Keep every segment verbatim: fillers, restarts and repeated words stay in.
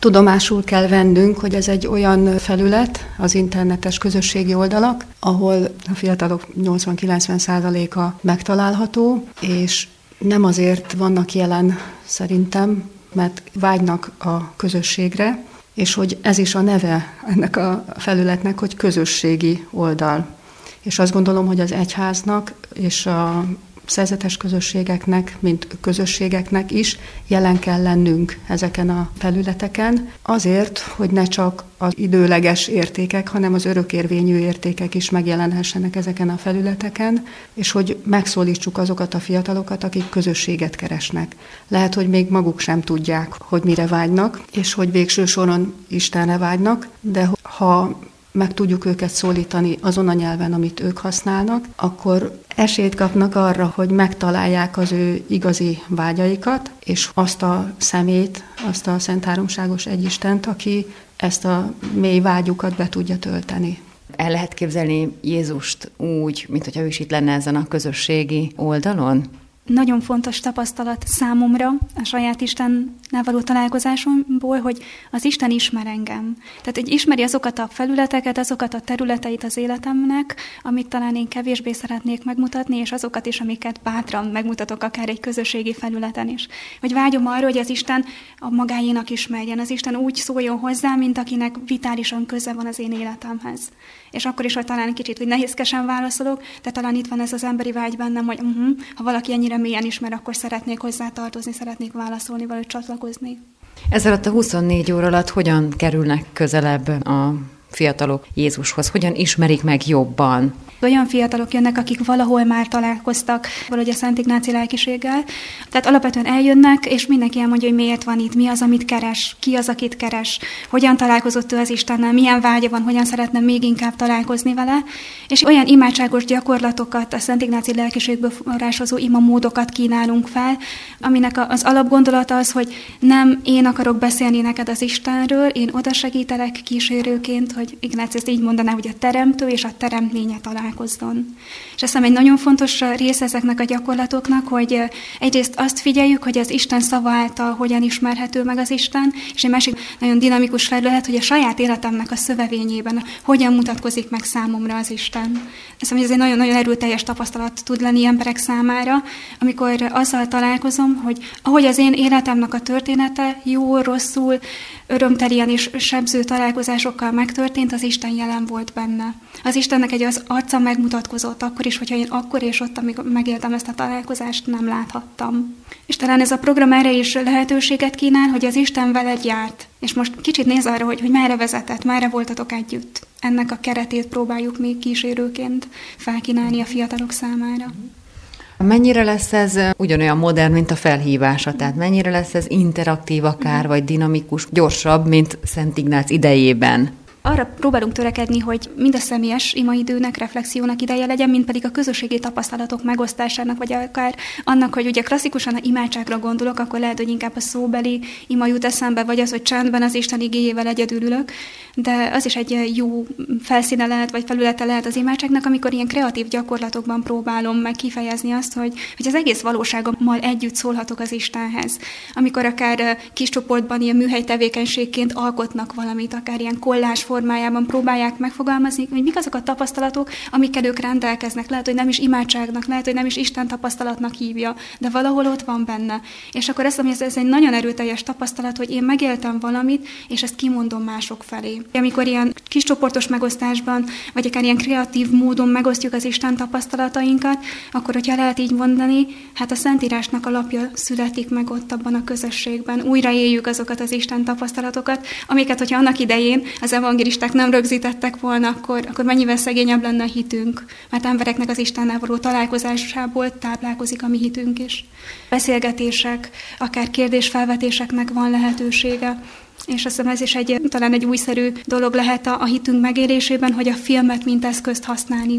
Tudomásul kell vennünk, hogy ez egy olyan felület, az internetes közösségi oldalak, ahol a fiatalok nyolcvan-kilencven százaléka megtalálható, és nem azért vannak jelen szerintem, mert vágynak a közösségre, és hogy ez is a neve ennek a felületnek, hogy közösségi oldal. És azt gondolom, hogy az egyháznak és a szerzetes közösségeknek, mint közösségeknek is jelen kell lennünk ezeken a felületeken, azért, hogy ne csak az időleges értékek, hanem az örökérvényű értékek is megjelenhessenek ezeken a felületeken, és hogy megszólítsuk azokat a fiatalokat, akik közösséget keresnek. Lehet, hogy még maguk sem tudják, hogy mire vágynak, és hogy végső soron Istenre vágynak, de ha meg tudjuk őket szólítani azon a nyelven, amit ők használnak, akkor esélyt kapnak arra, hogy megtalálják az ő igazi vágyaikat, és azt a szemét, azt a Szent Háromságos Egyistent, aki ezt a mély vágyukat be tudja tölteni. El lehet képzelni Jézust úgy, mint hogyha ő is itt lenne ezen a közösségi oldalon? Nagyon fontos tapasztalat számomra a saját Istennel való találkozásomból, hogy az Isten ismer engem. Tehát, hogy ismeri azokat a felületeket, azokat a területeit az életemnek, amit talán én kevésbé szeretnék megmutatni, és azokat is, amiket bátran megmutatok akár egy közösségi felületen is. Hogy vágyom arra, hogy az Isten a magáénak ismerjen, az Isten úgy szóljon hozzá, mint akinek vitálisan köze van az én életemhez. És akkor is, hogy talán kicsit, hogy nehézkesen válaszolok, de talán itt van ez az emberi vágy bennem, hogy uh-huh, ha valaki ennyire mélyen ismer, akkor szeretnék hozzá tartozni, szeretnék válaszolni, valahogy csatlakozni. Ez alatt a huszonnégy óra alatt hogyan kerülnek közelebb a fiatalok Jézushoz? Hogyan ismerik meg jobban? Olyan fiatalok jönnek, akik valahol már találkoztak valahogy a Szent Ignáci lelkiséggel. Tehát alapvetően eljönnek, és mindenki elmondja, hogy miért van itt, mi az, amit keres, ki az, akit keres, hogyan találkozott ő az Istennel, milyen vágya van, hogyan szeretne még inkább találkozni vele. És olyan imádságos gyakorlatokat, a Szent Ignáci lelkiségből forrásozó imamódokat kínálunk fel, aminek az alapgondolata az, hogy nem én akarok beszélni neked az Istenről, én oda segítelek kísérőként, hogy Ignáci ezt így mondaná, hogy a teremtő és a teremtménye találkozzon. És azt hiszem egy nagyon fontos része ezeknek a gyakorlatoknak, hogy egyrészt azt figyeljük, hogy az Isten szava által hogyan ismerhető meg az Isten, és egy másik nagyon dinamikus felület, hogy a saját életemnek a szövevényében hogyan mutatkozik meg számomra az Isten. Hiszem, hogy ez egy nagyon-nagyon erőteljes tapasztalat tud lenni emberek számára, amikor azzal találkozom, hogy ahogy az én életemnek a története jó, rosszul, örömtelien és sebző találkozásokkal megtörtént, az Isten jelen volt benne. Az Istennek egy az arca megmutatkozott akkor is, hogyha én akkor és ott, amikor megéltem ezt a találkozást, nem láthattam. És talán ez a program erre is lehetőséget kínál, hogy az Isten veled járt. És most kicsit nézz arra, hogy, hogy merre vezetett, merre voltatok együtt. Ennek a keretét próbáljuk még kísérőként felkínálni a fiatalok számára. Mennyire lesz ez ugyanolyan modern, mint a felhívása? Tehát mennyire lesz ez interaktív akár, vagy dinamikus, gyorsabb, mint Szent Ignác idejében? Arra próbálunk törekedni, hogy mind a személyes imaidőnek, reflexiónak ideje legyen, mind pedig a közösségi tapasztalatok megosztásának, vagy akár annak, hogy ugye klasszikusan a imádságra gondolok, akkor lehet, hogy inkább a szóbeli ima jut eszembe, vagy az, hogy csendben az Isten igéjével egyedül ülök, de az is egy jó felszíne lehet, vagy felülete lehet az imádságnak, amikor ilyen kreatív gyakorlatokban próbálom meg kifejezni azt, hogy, hogy az egész valóságommal együtt szólhatok az Istenhez. Amikor akár kis csoportban ilyen műhely tevékenységként alkotnak valamit, akár ilyen kollázs formájában próbálják megfogalmazni, hogy mik azok a tapasztalatok, amikkel ők rendelkeznek. Lehet, hogy nem is imádságnak, lehet, hogy nem is Isten tapasztalatnak hívja, de valahol ott van benne. És akkor ezt, ez, ez egy nagyon erőteljes tapasztalat, hogy én megéltem valamit, és ezt kimondom mások felé. Amikor ilyen kis csoportos megosztásban, vagy akár ilyen kreatív módon megosztjuk az Isten tapasztalatainkat, akkor, hogyha lehet így mondani, hát a Szentírásnak a lapja születik meg ott abban a közösségben. Újra éljük azokat az Isten tapasztalatokat, amiket, hogyha annak idején az evangélisták nem rögzítettek volna, akkor, akkor mennyivel szegényebb lenne a hitünk. Mert embereknek az Istennel való találkozásából táplálkozik a mi hitünk is. Beszélgetések, akár kérdésfelvetéseknek van lehetősége. És azt hiszem, ez is egy, talán egy újszerű dolog lehet a, a hitünk megélésében, hogy a filmet mint eszközt használni.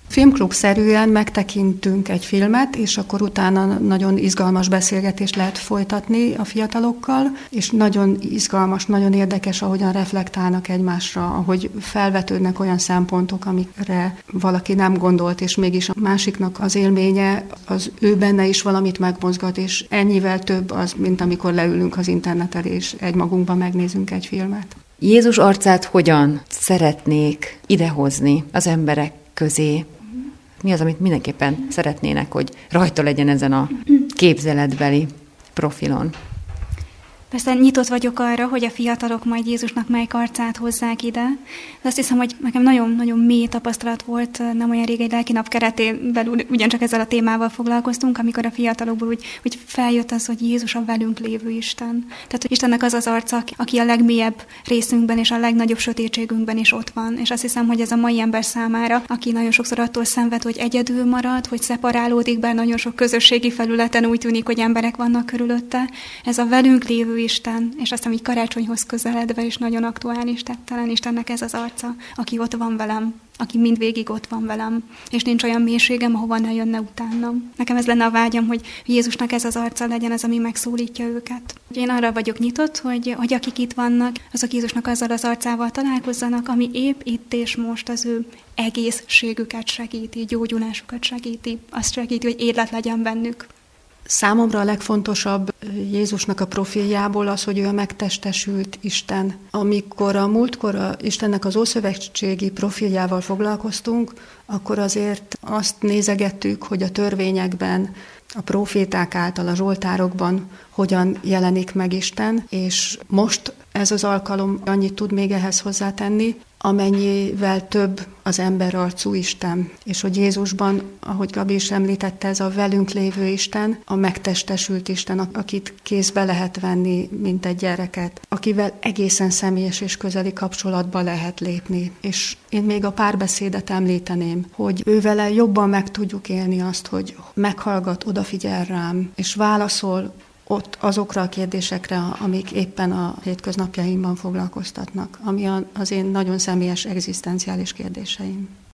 Filmklub-szerűen megtekintünk egy filmet, és akkor utána nagyon izgalmas beszélgetést lehet folytatni a fiatalokkal, és nagyon izgalmas, nagyon érdekes, ahogyan reflektálnak egymásra, ahogy felvetődnek olyan szempontok, amikre valaki nem gondolt, és mégis a másiknak az élménye, az ő benne is valamit megmozgat, és ennyivel több az, mint amikor leülünk az interneten, és egymagunkban megnézünk egy filmet. Jézus arcát hogyan szeretnék idehozni az emberek közé? Mi az, amit mindenképpen szeretnének, hogy rajta legyen ezen a képzeletbeli profilon? Persze nyitott vagyok arra, hogy a fiatalok majd Jézusnak melyik arcát hozzák ide. De azt hiszem, hogy nekem nagyon-nagyon mély tapasztalat volt, nem olyan rég egy lelkinap keretén belül ugyancsak ezzel a témával foglalkoztunk, amikor a fiatalokból úgy, úgy feljött az, hogy Jézus a velünk lévő Isten. Tehát, hogy Istennek az az arca, aki a legmélyebb részünkben és a legnagyobb sötétségünkben is ott van. És azt hiszem, hogy ez a mai ember számára, aki nagyon sokszor attól szenved, hogy egyedül marad, hogy szeparálódik, bár nagyon sok közösségi felületen úgy tűnik, hogy emberek vannak körülötte, ez a velünk lévő Isten, és aztán így karácsonyhoz közeledve is nagyon aktuális, tehát talán Istennek ez az arca, aki ott van velem, aki mindvégig ott van velem, és nincs olyan mélységem, ahova ne jönne utánam. Nekem ez lenne a vágyam, hogy Jézusnak ez az arca legyen az, ami megszólítja őket. Én arra vagyok nyitott, hogy, hogy akik itt vannak, azok Jézusnak azzal az arcával találkozzanak, ami épp itt és most az ő egészségüket segíti, gyógyulásukat segíti, azt segíti, hogy élet legyen bennük. Számomra a legfontosabb Jézusnak a profiljából az, hogy ő a megtestesült Isten. Amikor a múltkor a Istennek az ószövetségi profiljával foglalkoztunk, akkor azért azt nézegettük, hogy a törvényekben, a proféták által, a zsoltárokban hogyan jelenik meg Isten, és most ez az alkalom annyit tud még ehhez hozzátenni, amennyivel több az emberarcú Isten. És hogy Jézusban, ahogy Gabi is említette, ez a velünk lévő Isten, a megtestesült Isten, akit kézbe lehet venni, mint egy gyereket, akivel egészen személyes és közeli kapcsolatba lehet lépni. És én még a párbeszédet említeném, hogy ővele jobban meg tudjuk élni azt, hogy meghallgat, odafigyel rám, és válaszol ott azokra a kérdésekre, amik éppen a hétköznapjaimban foglalkoztatnak, ami az én nagyon személyes egzisztenciális kérdéseim.